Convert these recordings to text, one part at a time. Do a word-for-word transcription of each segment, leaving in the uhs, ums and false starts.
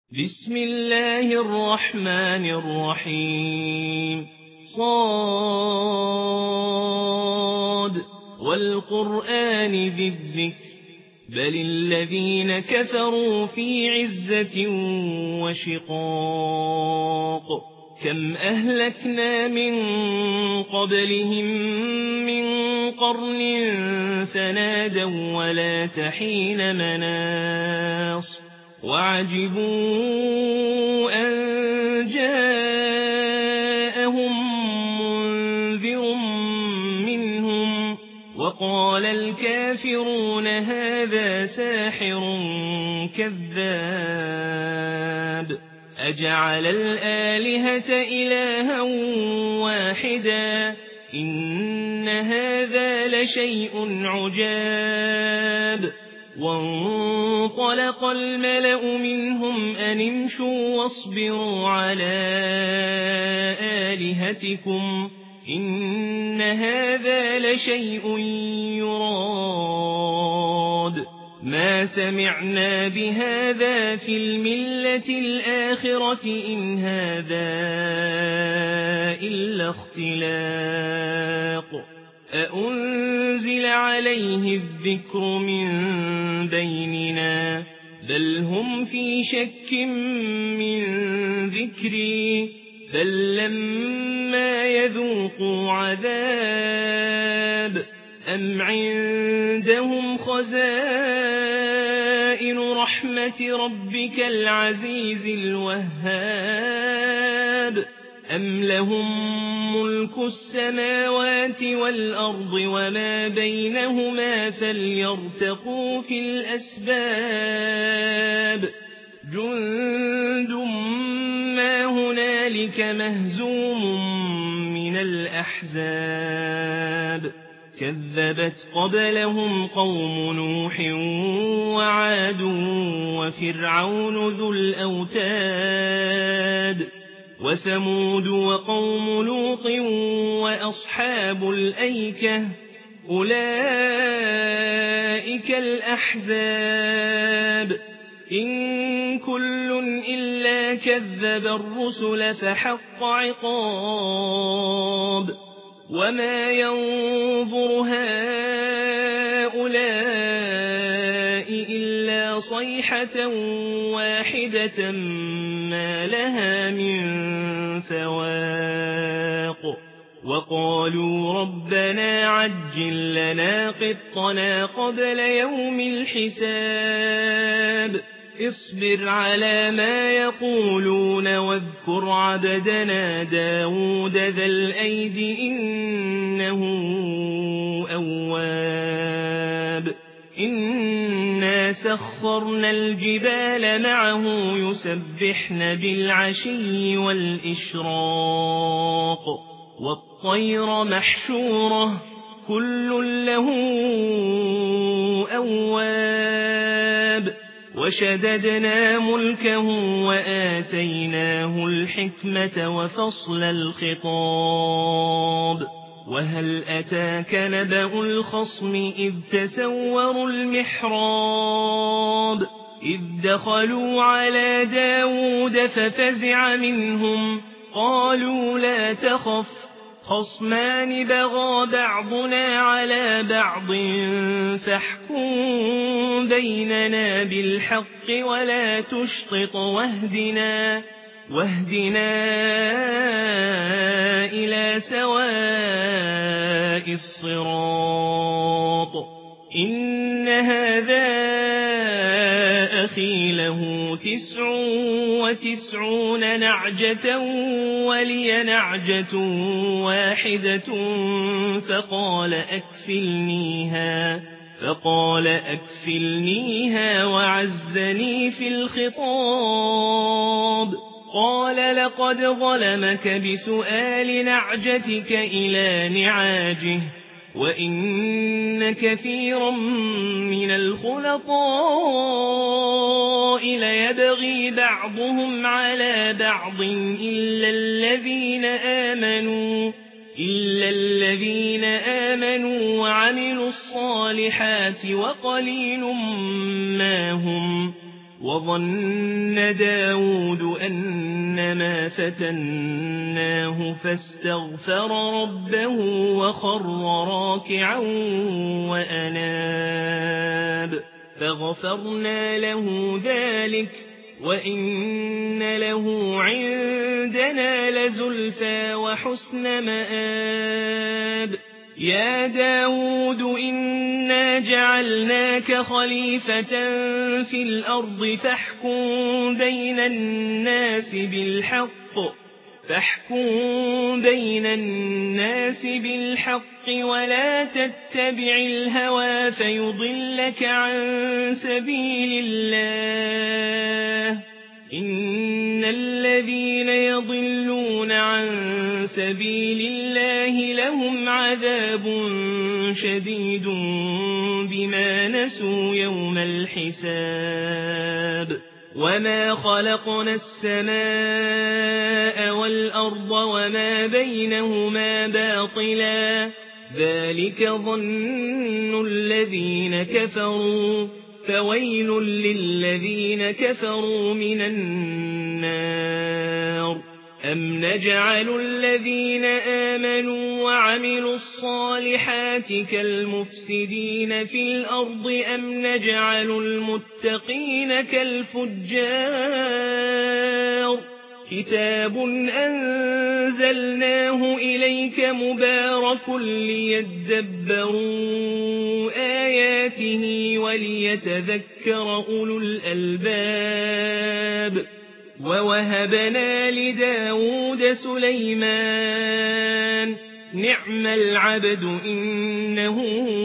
بسم الله الرحمن الرحيم صاد والقرآن ذي الذكر بل الذين كفروا في عزة وشقاق كم أهلكنا من قبلهم من قرن فنادوا ولا تحين مناص وعجبوا أن جاءهم منذر منهم وقال الكافرون هذا ساحر كذاب أجعل الآلهة إلها واحدا إن هذا لشيء عجاب وانطلق الملأ منهم أن امشوا واصبروا على آلهتكم إن هذا لشيء يراد ما سمعنا بهذا في الملة الآخرة إن هذا إلا اختلاق أأنزل عليه الذكر من بيننا بل هم في شك من ذكري بل لما يذوقوا عذاب أم عندهم خزائن رحمة ربك العزيز الوهاب أم لهم ملك السماوات والأرض وما بينهما فليرتقوا في الأسباب جند ما هنالك مهزوم من الأحزاب كذبت قبلهم قوم نوح وعاد وفرعون ذو الأوتاد وثمود وقوم لوط وأصحاب الأيكة أولئك الأحزاب إن كل إلا كذب الرسل فحق عقاب وما ينظر هؤلاء إلا صيحة واحدة ما لها من فواق وقالوا ربنا عجل لنا قطنا قبل يوم الحساب اصبر على ما يقولون واذكر عبدنا داود ذا الأيد إنه أواب إنا سخرنا الجبال معه يسبحن بالعشي والإشراق والطير محشورة كل له أواب وشددنا ملكه وآتيناه الحكمة وفصل الخطاب وهل أتاك نبأ الخصم إذ تسوروا المحراب إذ دخلوا على داود ففزع منهم قالوا لا تخف خصمان بغى بعضنا على بعض فاحكم بيننا بالحق ولا تشطط واهدنا واهدنا إلى سواء الصراط إن هذا أخي له تسع وتسعون نعجة ولي نعجة واحدة فقال أكفلنيها فقال أكفلنيها وعزني في الخطاب قال لقد ظلمك بسؤال نعجتك إلى نعاجه وإن كثيرا من الخلطاء ليبغي بعضهم على بعض إلا الذين آمنوا إلا الذين آمنوا وعملوا الصالحات وقليل ما هم وظن داود أنما فتناه فاستغفر ربه وخر راكعا وأناب فغفرنا له ذلك وإن له عندنا لزلفى وحسن مآب يا داود إنا جعلناك خليفة في الأرض فاحكم بين الناس بالحق فاحكم بين الناس بالحق ولا تتبع الهوى فيضلك عن سبيل الله إن الذين يضلون عن سبيل الله لهم عذاب شديد بما نسوا يوم الحساب وما خلقنا السماء والأرض وما بينهما باطلا ذلك ظن الذين كفروا فويل للذين كفروا من النار أم نجعل الذين آمنوا وعملوا الصالحات كالمفسدين في الأرض أم نجعل المتقين كالفجار كتاب أنزلناه إليك مبارك ليدبروا آياته وليتذكر أولو الألباب ووهبنا لداود سليمان نعم العبد إنه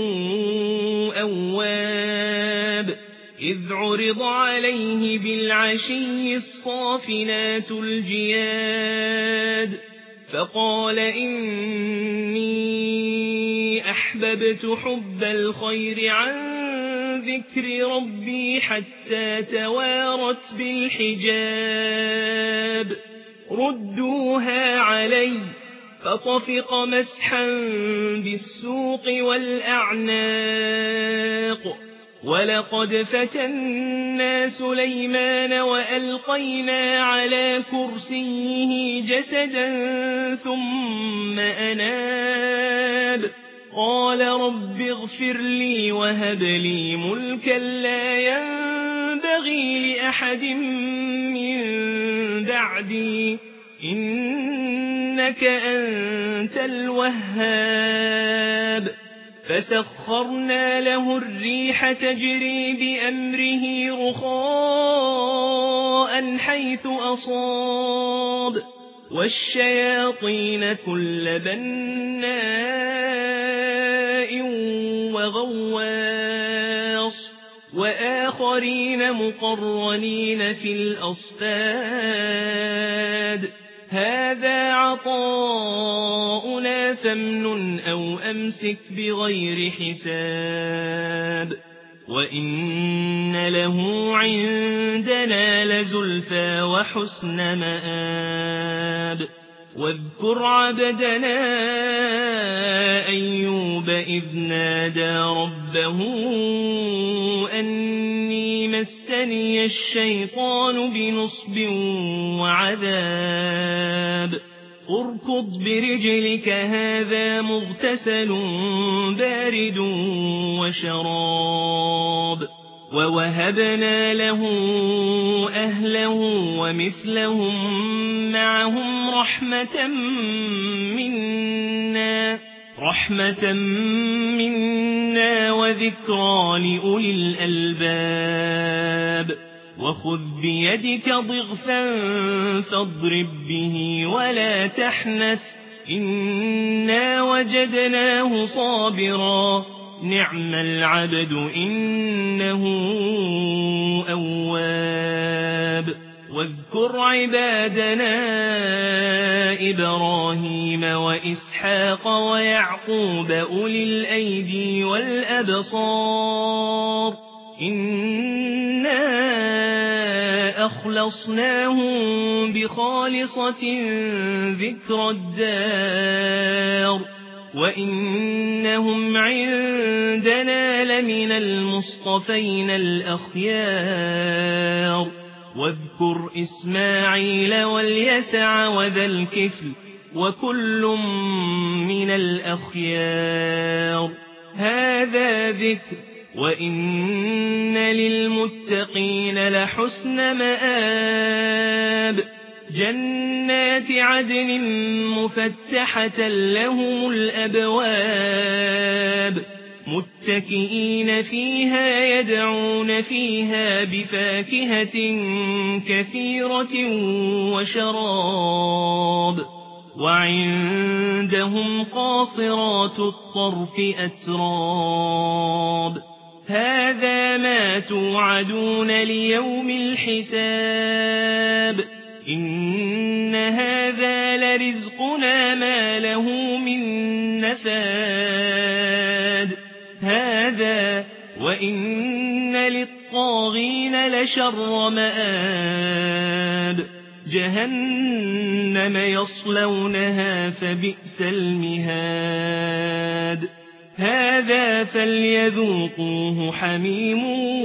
أواب إذ عرض عليه بالعشي الصافنات الجياد فقال إني أحببت حب الخير عن ذكر ربي حتى توارت بالحجاب ردوها علي فطفق مسحا بالسوق والأعناق ولقد فتنا سليمان وألقينا على كرسيه جسدا ثم أناب قال رب اغفر لي وهب لي ملكا لا ينبغي لأحد من بعدي إنك أنت الوهاب فسخرنا له الريح تجري بأمره رخاء حيث أصاب والشياطين كل بناء وغواص وآخرين مقرنين في الأصفاد هذا عطاؤنا فامنن أو أمسك بغير حساب وإن له عندنا لزلفى وحسن مآب واذكر عبدنا أيوب إذ نادى ربه أني مسني الشيطان بنصب وعذاب اركض برجلك هذا مغتسل بارد وشراب ووهبنا له أهله ومثلهم معهم رحمة منا رحمة منا وذكرى لأولي الألباب وخذ بيدك ضغثا فاضرب به ولا تحنث إنا وجدناه صابرا نعم العبد إنه أواب واذكر عبادنا إبراهيم وإسحاق ويعقوب أولي الأيدي والأبصار إنا أخلصناهم بخالصة ذكر الدار وإنهم عندنا لمن المصطفين الأخيار واذكر إسماعيل واليسع وذا الكفل وكل من الأخيار هذا ذكر وإن للمتقين لحسن مآب جنات عدن مفتحة لهم الأبواب متكئين فيها يدعون فيها بفاكهة كثيرة وشراب وعندهم قاصرات الطرف أتراب هذا ما توعدون ليوم الحساب إن هذا لرزقنا ما له من نفاد هذا وإن للطاغين لشر مآب جهنم يصلونها فبئس المهاد هذا فليذوقوه حميم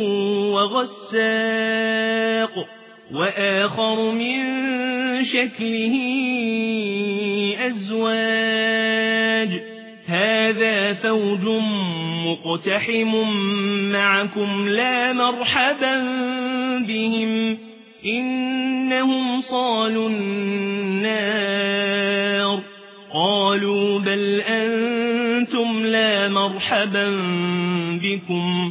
وغساق وآخر من شكله أزواج هذا فوج مقتحم معكم لا مرحبا بهم إنهم صالوا النار قالوا بل أنتم لا مرحبا بكم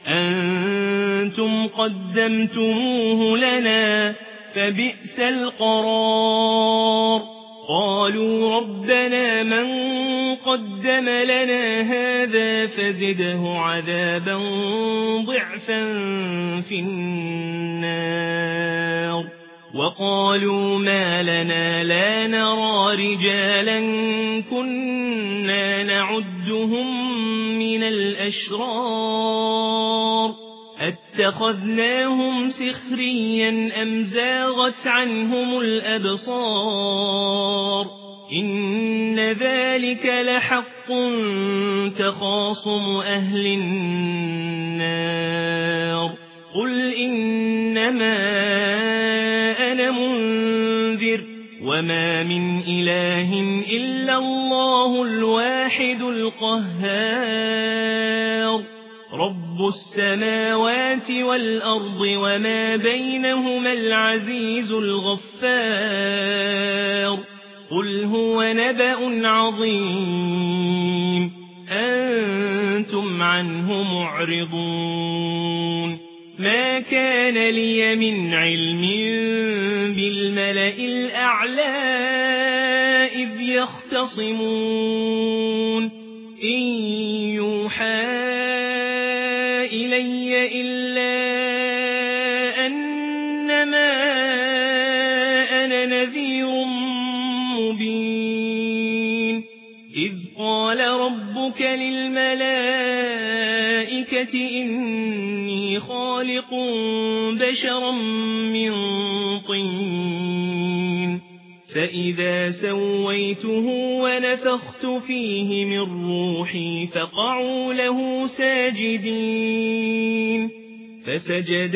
أنتم قدمتموه لنا فبئس القرار قالوا ربنا من قدم لنا هذا فزده عذابا ضعفا في النار وقالوا ما لنا لا نرى رجالا كنا نعدهم من الأشرار اتخذناهم سخريا أم زاغت عنهم الأبصار إن ذلك لحق تخاصم أهل النار قل إنما أنا منذر وما من إله إلا الله الواحد القهار رب السماوات والأرض وما بينهما العزيز الغفار قل هو نبأ عظيم أنتم عنه معرضون ما كان لي من علم بالملأ الأعلى إذ يختصمون إن يوحى إلي إلا أنما أنا نذير مبين إذ قال ربك للملائكة إني خالق بشرا من طين فإذا سويته ونفخت فيه من روحي فقعوا له ساجدين فسجد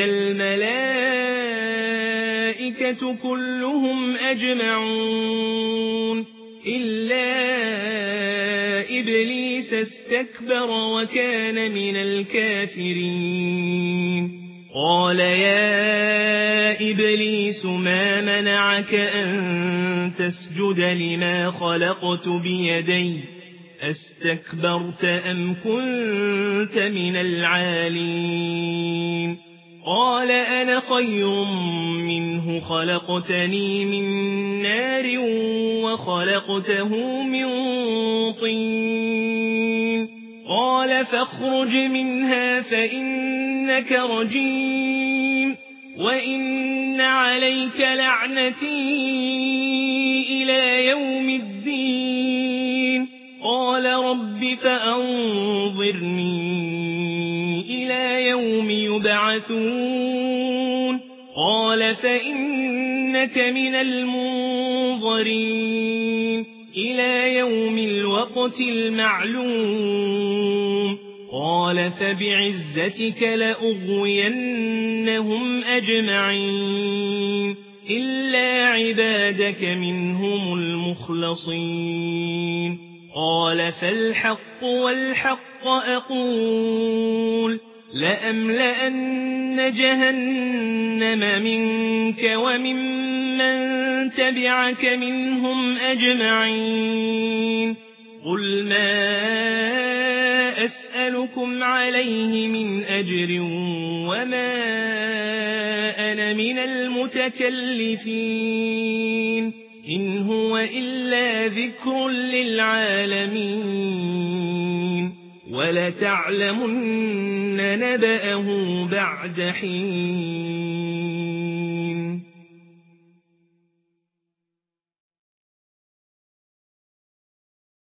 الملائكة كلهم أجمعون إلا إبليس استكبر وكان من الكافرين قال يا إبليس ما منعك أن تسجد لما خلقت بيدي أستكبرت أم كنت من العالين قال أنا خير منه خلقتني من نار وخلقته من طين قال فاخرج منها فإنك رجيم وإن عليك لعنتي إلى يوم الدين قال رب فأنظرني إلى يوم يبعثون قال فإنك من المنظرين إلى يوم الوقت المعلوم قال فبعزتك لأغوينهم أجمعين إلا عبادك منهم المخلصين قال فالحق والحق أقول لأملأن جهنم منك وممن تبعك منهم أجمعين قل ما أسألكم عليه من أجر وما أنا من المتكلفين إن هو إلا ذكر للعالمين ولتعلمن نبأه بعد حين